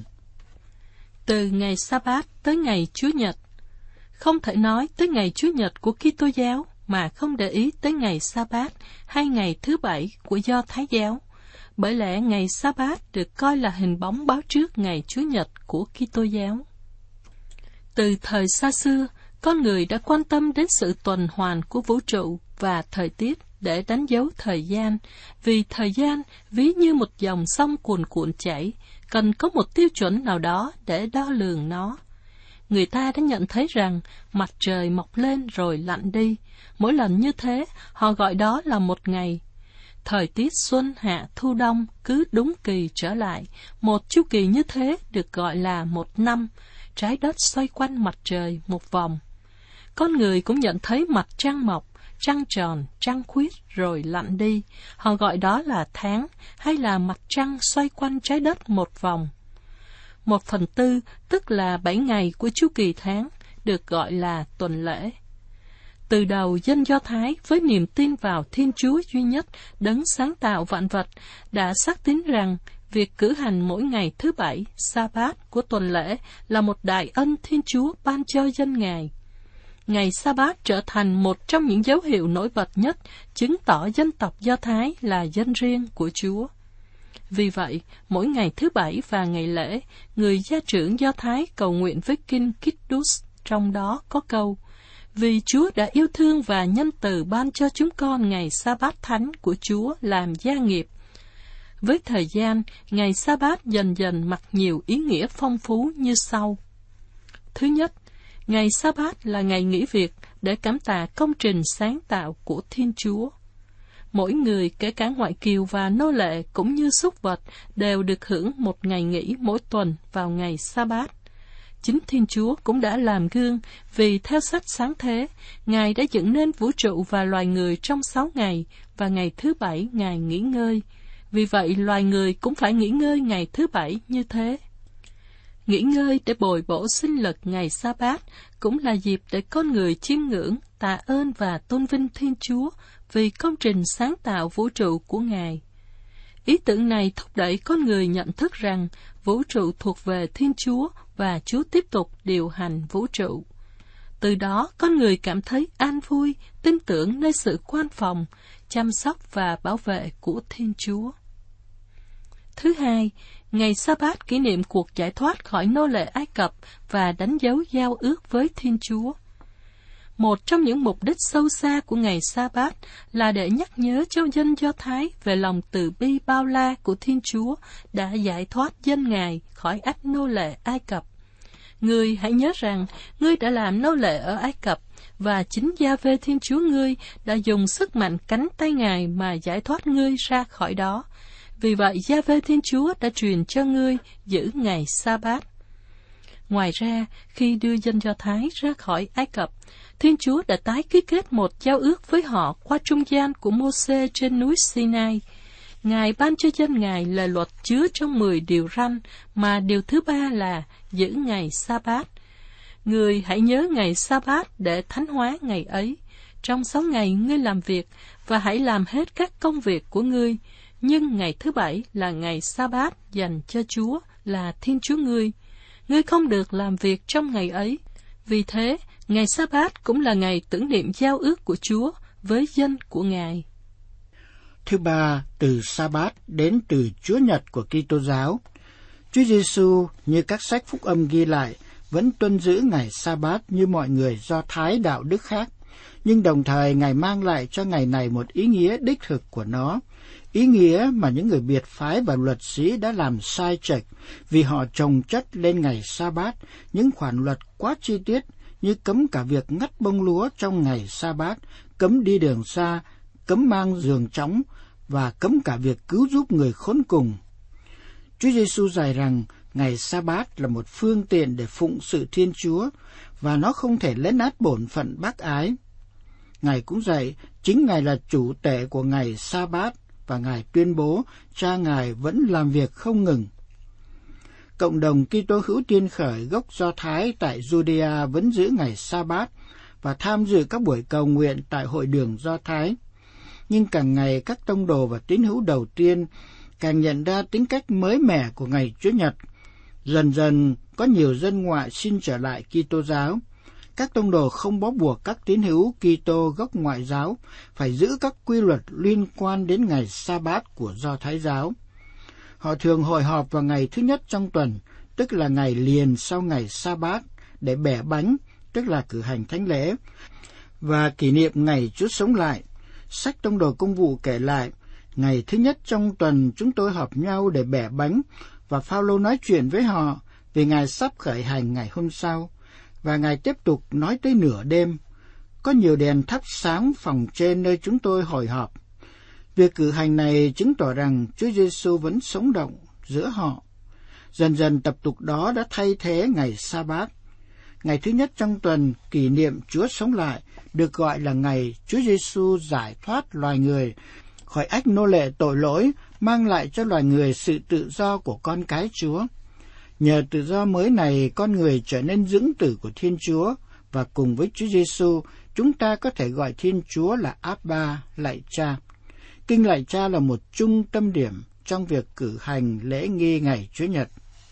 Từ ngày Sa-bát tới ngày Chúa Nhật, không thể nói tới ngày Chúa Nhật của Kitô giáo mà không để ý tới ngày Sa-bát hay ngày thứ 7 của Do Thái giáo, bởi lẽ ngày Sa-bát được coi là hình bóng báo trước ngày Chúa Nhật của Kitô giáo. Từ thời xa xưa, con người đã quan tâm đến sự tuần hoàn của vũ trụ và thời tiết để đánh dấu thời gian, vì thời gian ví như một dòng sông cuồn cuộn chảy, cần có một tiêu chuẩn nào đó để đo lường nó. Người ta đã nhận thấy rằng mặt trời mọc lên rồi lặn đi, mỗi lần như thế họ gọi đó là một ngày. Thời tiết xuân hạ thu đông cứ đúng kỳ trở lại, một chu kỳ như thế được gọi là một năm. Trái đất xoay quanh mặt trời một vòng. Con người cũng nhận thấy mặt trăng mọc, trăng tròn, trăng khuyết rồi lặn đi. Họ gọi đó là tháng, hay là mặt trăng xoay quanh trái đất một vòng. 1/4, tức là 7 ngày của chu kỳ tháng, được gọi là tuần lễ. Từ đầu, dân Do Thái với niềm tin vào Thiên Chúa duy nhất, đấng sáng tạo vạn vật, đã xác tín rằng việc cử hành mỗi ngày thứ 7, Sa-bát của tuần lễ là một đại ân Thiên Chúa ban cho dân Ngài. Ngày Sa-bát trở thành một trong những dấu hiệu nổi bật nhất, chứng tỏ dân tộc Do Thái là dân riêng của Chúa. Vì vậy, mỗi ngày thứ 7 và ngày lễ, người gia trưởng Do Thái cầu nguyện với kinh Kiddush, trong đó có câu: Vì Chúa đã yêu thương và nhân từ ban cho chúng con ngày Sa-bát thánh của Chúa làm gia nghiệp. Với thời gian, ngày Sa-bát dần dần mặc nhiều ý nghĩa phong phú như sau. Thứ nhất, ngày Sa-bát là ngày nghỉ việc để cảm tạ công trình sáng tạo của Thiên Chúa. Mỗi người, kể cả ngoại kiều và nô lệ cũng như súc vật, đều được hưởng một ngày nghỉ mỗi tuần vào ngày Sa-bát. Chính Thiên Chúa cũng đã làm gương, vì theo sách Sáng Thế, Ngài đã dựng nên vũ trụ và loài người trong 6 ngày, và ngày thứ 7 Ngài nghỉ ngơi. Vì vậy, loài người cũng phải nghỉ ngơi ngày thứ 7 như thế. Nghỉ ngơi để bồi bổ sinh lực ngày Sa-bát cũng là dịp để con người chiêm ngưỡng, tạ ơn và tôn vinh Thiên Chúa vì công trình sáng tạo vũ trụ của Ngài. Ý tưởng này thúc đẩy con người nhận thức rằng vũ trụ thuộc về Thiên Chúa và Chúa tiếp tục điều hành vũ trụ. Từ đó, con người cảm thấy an vui, tin tưởng nơi sự quan phòng, chăm sóc và bảo vệ của Thiên Chúa. Thứ hai, ngày Sa-bát kỷ niệm cuộc giải thoát khỏi nô lệ Ai Cập và đánh dấu giao ước với Thiên Chúa. Một trong những mục đích sâu xa của ngày Sa-bát là để nhắc nhớ cho dân Do Thái về lòng từ bi bao la của Thiên Chúa đã giải thoát dân Ngài khỏi ách nô lệ Ai Cập. Ngươi hãy nhớ rằng ngươi đã làm nô lệ ở Ai Cập, và chính Gia-vê Thiên Chúa ngươi đã dùng sức mạnh cánh tay Ngài mà giải thoát ngươi ra khỏi đó. Vì vậy, Gia-vê Thiên Chúa đã truyền cho ngươi giữ ngày Sa-bát. Ngoài ra, khi đưa dân Do Thái ra khỏi Ai Cập, Thiên Chúa đã tái ký kết một giao ước với họ qua trung gian của Mô-sê trên núi Sinai. Ngài ban cho dân Ngài lời luật chứa trong 10 điều răn, mà điều thứ 3 là giữ ngày Sa-bát. Ngươi hãy nhớ ngày Sa-bát để thánh hóa ngày ấy. Trong 6 ngày ngươi làm việc, và hãy làm hết các công việc của ngươi. Nhưng ngày thứ 7 là ngày Sa-bát dành cho Chúa, là Thiên Chúa ngươi. Ngươi không được làm việc trong ngày ấy. Vì thế, ngày Sa-bát cũng là ngày tưởng niệm giao ước của Chúa với dân của Ngài. Thứ ba, từ Sa-bát đến từ Chúa Nhật của Kitô giáo. Chúa Giêsu, như các sách phúc âm ghi lại, vẫn tuân giữ ngày Sa-bát như mọi người Do Thái đạo đức khác, nhưng đồng thời Ngài mang lại cho ngày này một ý nghĩa đích thực của nó, ý nghĩa mà những người biệt phái và luật sĩ đã làm sai chệch vì họ chồng chất lên ngày Sa-bát những khoản luật quá chi tiết, như cấm cả việc ngắt bông lúa trong ngày Sa-bát, cấm đi đường xa, cấm mang giường trống và cấm cả việc cứu giúp người khốn cùng. Chúa Giêsu dạy rằng ngày Sa-bát là một phương tiện để phụng sự Thiên Chúa và nó không thể lấn át bổn phận bác ái. Ngài cũng dạy chính Ngài là chủ tể của ngày Sa-bát và Ngài tuyên bố Cha Ngài vẫn làm việc không ngừng. Cộng đồng Kitô hữu Tiên Khởi gốc Do Thái tại Judea vẫn giữ ngày Sa-bát và tham dự các buổi cầu nguyện tại hội đường Do Thái. Nhưng càng ngày các tông đồ và tín hữu đầu tiên càng nhận ra tính cách mới mẻ của ngày Chúa Nhật. Dần dần có nhiều dân ngoại xin trở lại Kitô giáo. Các tông đồ không bó buộc các tín hữu Kitô gốc ngoại giáo phải giữ các quy luật liên quan đến ngày Sa-bát của Do Thái giáo. Họ thường hội họp vào ngày thứ nhất trong tuần, tức là ngày liền sau ngày Sa-bát, để bẻ bánh, tức là cử hành thánh lễ, và kỷ niệm ngày Chúa sống lại. Sách Tông đồ Công vụ kể lại, ngày thứ nhất trong tuần chúng tôi họp nhau để bẻ bánh, và Phao-lô nói chuyện với họ vì Ngài sắp khởi hành ngày hôm sau, và Ngài tiếp tục nói tới nửa đêm. Có nhiều đèn thắp sáng phòng trên nơi chúng tôi hội họp. Việc cử hành này chứng tỏ rằng Chúa Giêsu vẫn sống động giữa họ. Dần dần tập tục đó đã thay thế ngày Sa-bát. Ngày thứ nhất trong tuần kỷ niệm Chúa sống lại được gọi là ngày Chúa Giêsu giải thoát loài người khỏi ách nô lệ tội lỗi, mang lại cho loài người sự tự do của con cái Chúa. Nhờ tự do mới này, con người trở nên dưỡng tử của Thiên Chúa, và cùng với Chúa Giêsu, chúng ta có thể gọi Thiên Chúa là Abba, lạy Cha. Kinh lạy Cha là một trung tâm điểm trong việc cử hành lễ nghi ngày Chúa Nhật.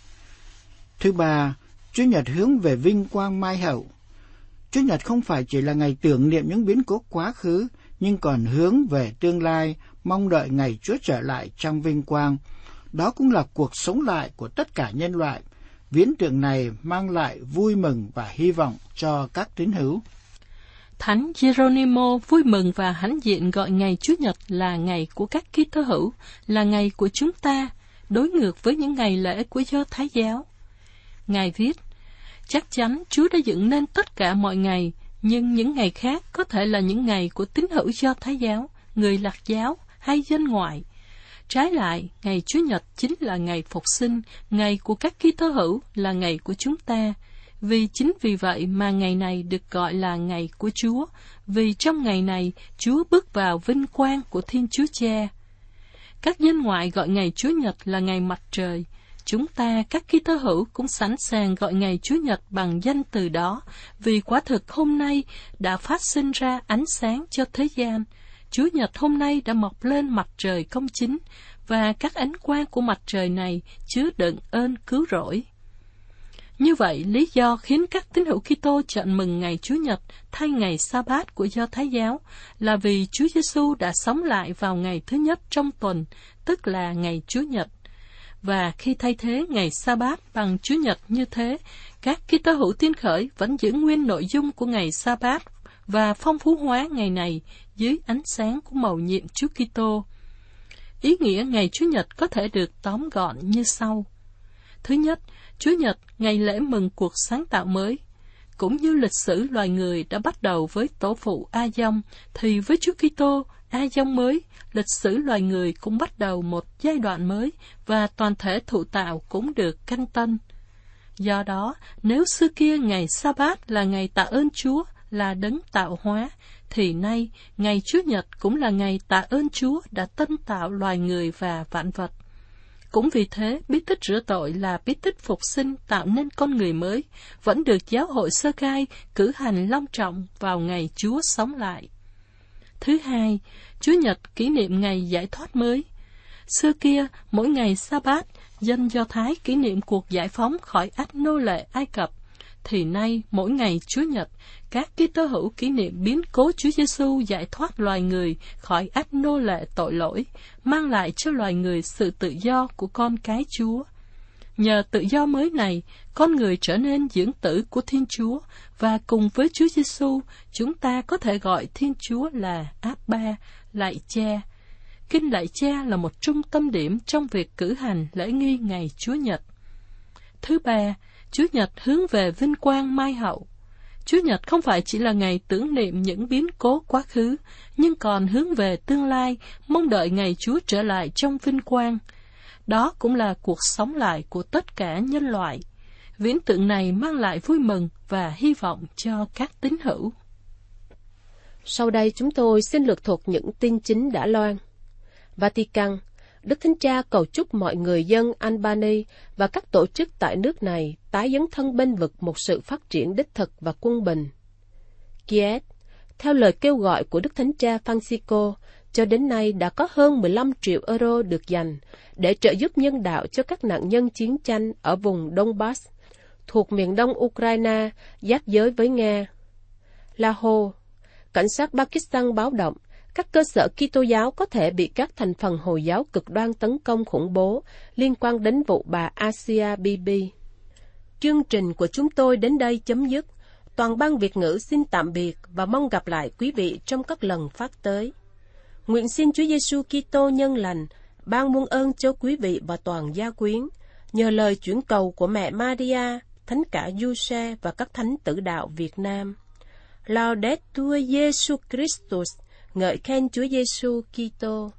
Thứ ba, Chúa Nhật hướng về vinh quang mai hậu. Chúa Nhật không phải chỉ là ngày tưởng niệm những biến cố quá khứ, nhưng còn hướng về tương lai, mong đợi ngày Chúa trở lại trong vinh quang. Đó cũng là cuộc sống lại của tất cả nhân loại. Viễn tượng này mang lại vui mừng và hy vọng cho các tín hữu. Thánh Geronimo vui mừng và hãnh diện gọi ngày Chúa Nhật là ngày của các Kitô hữu, là ngày của chúng ta, đối ngược với những ngày lễ của Do Thái giáo. Ngài viết, chắc chắn Chúa đã dựng nên tất cả mọi ngày, nhưng những ngày khác có thể là những ngày của tín hữu Do Thái giáo, người Lạt giáo hay dân ngoại. Trái lại, ngày Chúa Nhật chính là ngày phục sinh, ngày của các Kitô hữu, là ngày của chúng ta. Chính vì vậy mà ngày này được gọi là ngày của Chúa, vì trong ngày này Chúa bước vào vinh quang của Thiên Chúa Cha. Các dân ngoại gọi ngày Chúa Nhật là ngày mặt trời. Chúng ta, các Kitô hữu, cũng sẵn sàng gọi ngày Chúa Nhật bằng danh từ đó, vì quả thực hôm nay đã phát sinh ra ánh sáng cho thế gian. Chúa Nhật hôm nay đã mọc lên mặt trời công chính, và các ánh quang của mặt trời này chứa đựng ơn cứu rỗi. Như vậy, lý do khiến các tín hữu Kitô chọn mừng ngày Chúa Nhật thay ngày Sa-bát của Do Thái giáo là vì Chúa Giêsu đã sống lại vào ngày thứ nhất trong tuần, tức là ngày Chúa Nhật. Và khi thay thế ngày Sa-bát bằng Chúa Nhật như thế, các Kitô hữu Tiên Khởi vẫn giữ nguyên nội dung của ngày Sa-bát và phong phú hóa ngày này dưới ánh sáng của mầu nhiệm Chúa Kitô. Ý nghĩa ngày Chúa Nhật có thể được tóm gọn như sau. Thứ nhất, Chúa Nhật, ngày lễ mừng cuộc sáng tạo mới. Cũng như lịch sử loài người đã bắt đầu với tổ phụ A-dông, thì với Chúa Kitô, A-dông mới, lịch sử loài người cũng bắt đầu một giai đoạn mới, và toàn thể thụ tạo cũng được canh tân. Do đó, nếu xưa kia ngày Sa-bát là ngày tạ ơn Chúa, là đấng tạo hóa, thì nay ngày Chúa Nhật cũng là ngày tạ ơn Chúa đã tân tạo loài người và vạn vật. Cũng vì thế, bí tích rửa tội là bí tích phục sinh tạo nên con người mới, vẫn được giáo hội Sơ Khai cử hành long trọng vào ngày Chúa sống lại. Thứ hai, Chúa Nhật kỷ niệm ngày giải thoát mới. Xưa kia, mỗi ngày Sa-bát, dân Do Thái kỷ niệm cuộc giải phóng khỏi ách nô lệ Ai Cập, thì nay mỗi ngày Chúa Nhật, các Kitô hữu kỷ niệm biến cố Chúa Giêsu giải thoát loài người khỏi ách nô lệ tội lỗi, mang lại cho loài người sự tự do của con cái Chúa. Nhờ tự do mới này, con người trở nên dưỡng tử của Thiên Chúa, và cùng với Chúa Giêsu, chúng ta có thể gọi Thiên Chúa là Áp-ba, lạy Cha. Kinh lạy Cha là một trung tâm điểm trong việc cử hành lễ nghi ngày Chúa Nhật. Thứ ba, Chúa Nhật hướng về vinh quang mai hậu. Chúa Nhật không phải chỉ là ngày tưởng niệm những biến cố quá khứ, nhưng còn hướng về tương lai, mong đợi ngày Chúa trở lại trong vinh quang. Đó cũng là cuộc sống lại của tất cả nhân loại. Viễn tượng này mang lại vui mừng và hy vọng cho các tín hữu. Sau đây chúng tôi xin lược thuật những tin chính đã loan. Vatican, Đức Thánh Cha cầu chúc mọi người dân Albany và các tổ chức tại nước này tái dấn thân bênh vực một sự phát triển đích thực và quân bình. Kiev, theo lời kêu gọi của Đức Thánh Cha Francisco, cho đến nay đã có hơn 15 triệu euro được dành để trợ giúp nhân đạo cho các nạn nhân chiến tranh ở vùng Donbass, thuộc miền đông Ukraine, giáp giới với Nga. Lahore, cảnh sát Pakistan báo động các cơ sở Kitô giáo có thể bị các thành phần Hồi giáo cực đoan tấn công khủng bố liên quan đến vụ bà Asia Bibi. Chương trình của chúng tôi đến đây chấm dứt. Toàn ban Việt ngữ xin tạm biệt và mong gặp lại quý vị trong các lần phát tới. Nguyện xin Chúa Giêsu Kitô nhân lành ban muôn ơn cho quý vị và toàn gia quyến, nhờ lời chuyển cầu của mẹ Maria, Thánh cả Giuse và các thánh tử đạo Việt Nam. Laudetur Jesus Christus, ngợi khen Chúa Giêsu Kitô.